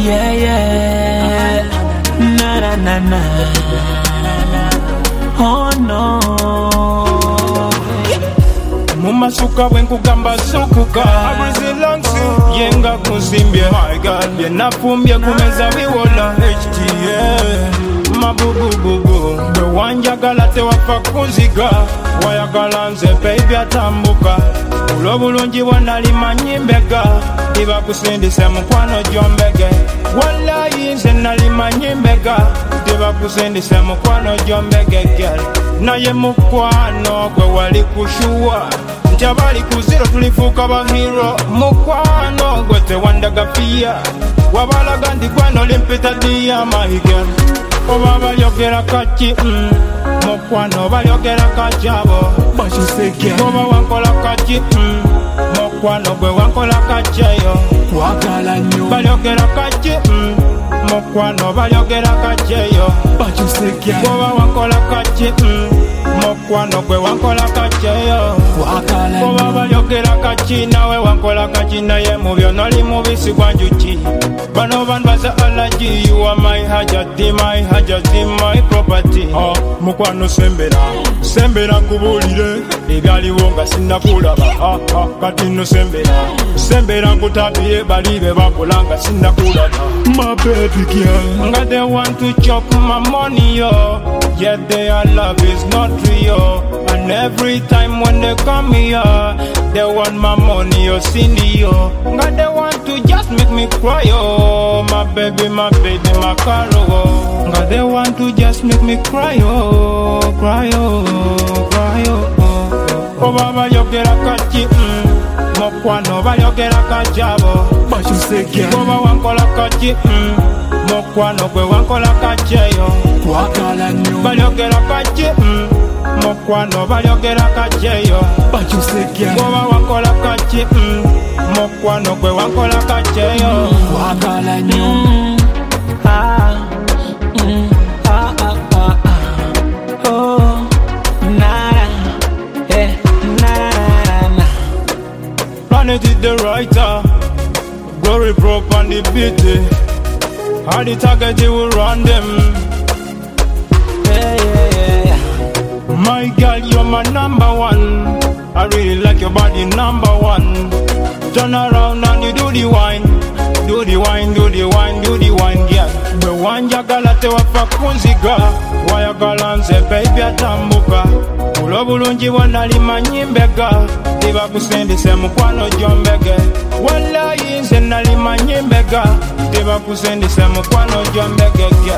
Yeah, yeah. Na na na na. Oh no. Mumasuka wenkugamba sukuka Abrizilangsi yenga kuzimbye My God Byenafumbye kumeza biwola HTA Mabubububu Bwe wanjagala tewafa kunziga Wayagala nze baby atambuka Ulo bulungi wanalimanyi mbega Iba kusindise mukwano jombege Wallahi nze nalimanyi mbega Iba kusindise mukwano jombege girl Naye mukwano gwe wali kushuwa Njabali kuziro tulifuka bahiro Mukwano gwe tewandaga pia Wabalaga ndikwano limpita diya my girl Oba balyogera kaki Mukwano balyogera kajabo Oba wankola kaki Mukwano gwe wankola kajeyo Wakala nyo Balyogera kaki Mukwano balyogera kajeyo Oba wankola kaki Mukwano gwe wankola kajeyo Wakala Oba balyogera kaki nawe wankola kaki naye mubyo noli mubisi kwa njuki Bano banbaza allergy you are my hajati my property Mukwano sembera kubulire ebyaliwo nga sinnakulaba kati no sembera nkutabiye balibe bakola nga sinnakulaba my baby girl nga they want to chop my money yo yet their love is not real and every time when they come here they want my money yo Cindy yo nga they want to just make me cry yo my baby my caro nga they want to just make me cry yo Oba balyogera kaki Mukwano balyogera kajabo Oba wankola kaki Mukwano gwe wankola kajeyo Wakala nyo Balyogera kaki Mukwano balyogera kajeyo Oba wankola kaki Mukwano gwe wankola kajeyo Wakala nyo Oh Nara Na Planet is the writer Glory Prop on the beat All the target he will run them Yeah. My girl, you're my number one. I really like your body, number one. Turn around and you do the wine. Do the wine, girl. The one jagala te wafa kunziga. Wayagala nze baby atambuka. Ulo bulungi wanalimanyi mbega. Tiba kusindise mukwano jombege. Wallahi nze nalimanyi mbega. Tiba kusindise mukwano jombege girl.